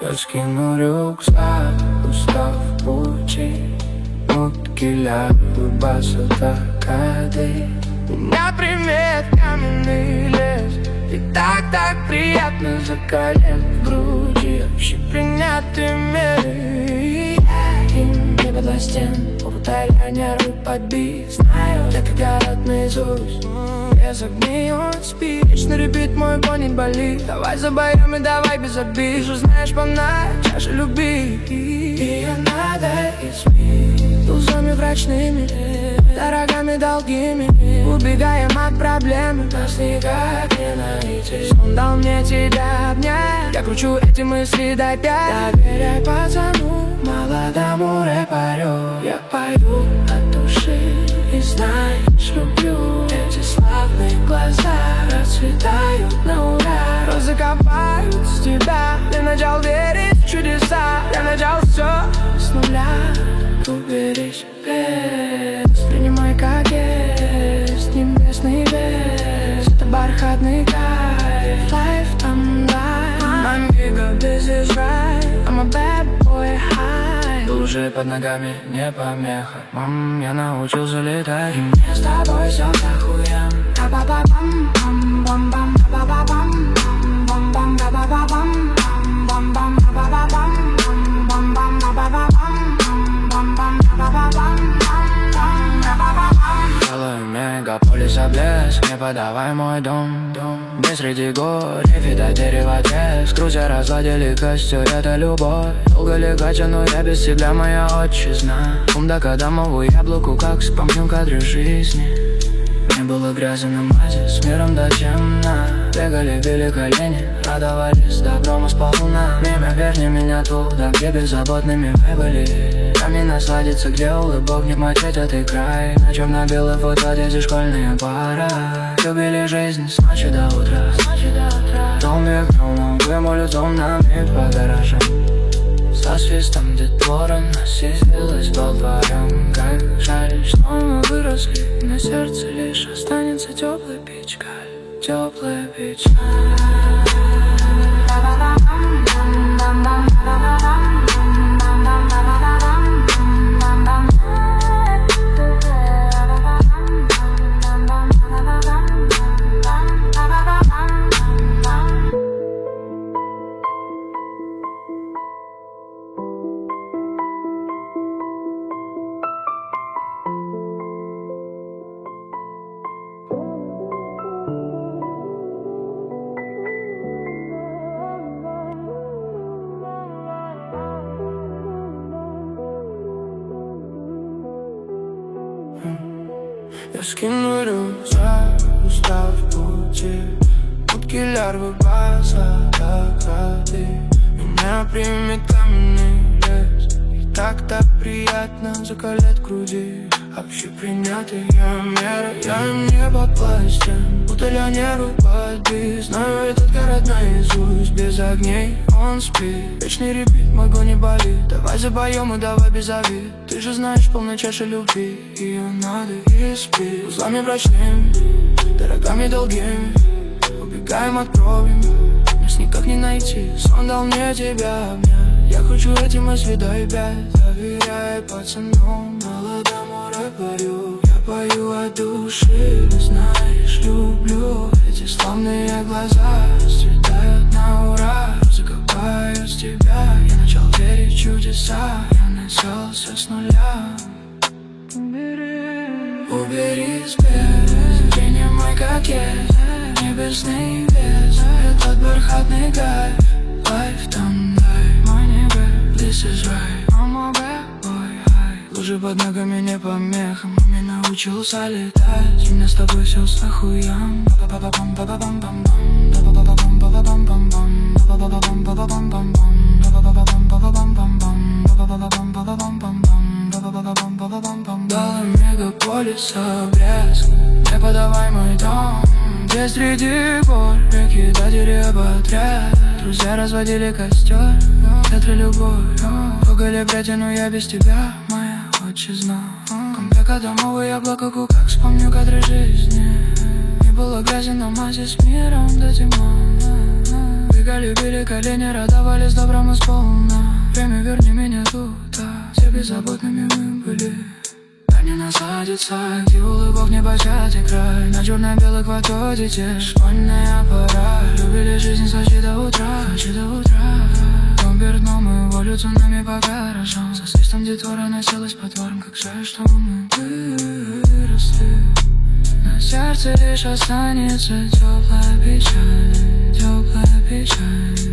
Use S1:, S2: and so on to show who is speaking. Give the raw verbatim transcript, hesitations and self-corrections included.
S1: Я скину рюкзак, устав в пути. Муткиля, улыбаться такады. У меня примет каменный лес. И так-так приятно закален в груди. Общепринятые меры. Я им не подластен. Повторяю, нервы подбит. Знаю, так и город наизусть. Без огней он спит. Вечно репит мой конь болит. Давай забоем и давай без обид. Что знаешь, полна чаша любви. Ее надо испить. Тузами врачными, дорогами долгими. Убегаем от проблемы, нас никак не найти. Он дал мне тебя обнять. Я кручу эти мысли до пять. Доверяй пацану, молодому рэпарю. Я пою от души и знаешь, люблю. Эти славные глаза расцветают на ура. Розы копают с тебя. Ты начал верить в чудеса. Я начал все с нуля. Убери без, принимай как есть. Небесный без, это бархатный кайф. Life там life. I'm bigger, this is right. I'm a bad boy high. Лужи под ногами не помеха. Мам, я научился летать. И мне с тобой все захуям. Ба-ба-ба-бам, бам-бам-бам, ба-ба-ба-бам, бам-бам, ба-ба-ба-бам, бам-бам, ба-ба-ба-бам, бам-бам, ба-ба-ба-бам. Целый мегаполис облез. Не подавай мой дом, дом. Без среди гор, видать дерево треск. Друзья разладили костер, это любовь. Долго легать, но я без тебя моя отчизна. Ум да кадамову яблоку, как вспомню кадры жизни. Не было грязи на мазе, с миром до темна. Бегали, били колени, радовались добром сполна. Мимо верни меня туда, где беззаботными вы были. Там не насладиться, где улыбок не мочить, а ты край. На черно-белой фото, дети школьная пара. Любили жизнь с ночи до утра. Дом век домом, вымолю дом нами по гаражам. Со свистом детвора насиделась во дворем. Как жаль, что мы выросли. На сердце лишь останется теплая печаль. Теплая печаль. Я скину рюкзак, устав в пути. Муткиля, улыбаться такады. Меня примет каменный лес. И так-так приятно закалять груди. Общепринятые меры, я им не подвластен. Будто нервы подбит. Знаю этот город наизусть. Без огней он спит. Вечный репит, мой гон не болит. Давай забоем и давай без обид. Ты же знаешь, полная чаша любви. Ее надо испить. Узлами врачными, дорогами долгими. Убегаем от проблем, нас никак не найти. Сон дал мне тебя обнять. Я кручу эти мысли до пять. Доверяй пацану, молодому рэпарю. Я пою от души, ты знаешь, люблю. Эти славные глаза расцветают на ура. Закопаю с тебя, я начал верить в чудеса. Я начался с нуля. Убери, убери спесь, принимай как есть. Небесный вес, этот бархатный кайф. Life там дай, мой небе, this is right. I'm a bad boy high. Лужи под ногами не помеха. Маме научился летать. У меня с тобой все с охуям. Ба-ба-ба-бам, ба-ба-бам-бам-бам. Ба-ба-ба-бам, ба-ба-бам-бам-бам. Ба-ба-ба-бам, ба-ба-бам-бам-бам. Ба-ба-ба-бам, ба-ба-бам-бам-бам. Ба-ба-ба-бам, ба-ба-бам-бам-бам. Ба-ба-ба-бам, ба-ба-бам-бам. Дала мегаполиса блеск. Не подавай мой дом. Где среди гор реки до дерева отряд. Друзья разводили костер, ветры любовь. Пугали пряди, но я без тебя, моя отчизна. Комбека домовые яблоко, как вспомню кадры жизни. Не было грязи на мазе, с миром до тьма. берега любили, колени радовались доброму сполна. Время верни меня туда, все беззаботными мы были. Они насадятся, где улыбок не початый край. На черно-белых водой детей школьная пора. Любили жизнь с ночи до утра, ночи до утра. Дом перед домом, волю цунами по гаражам. За свистом детвора носилась по дворам. Как жаль, что мы выросли. На сердце лишь останется теплая печаль, теплая печаль.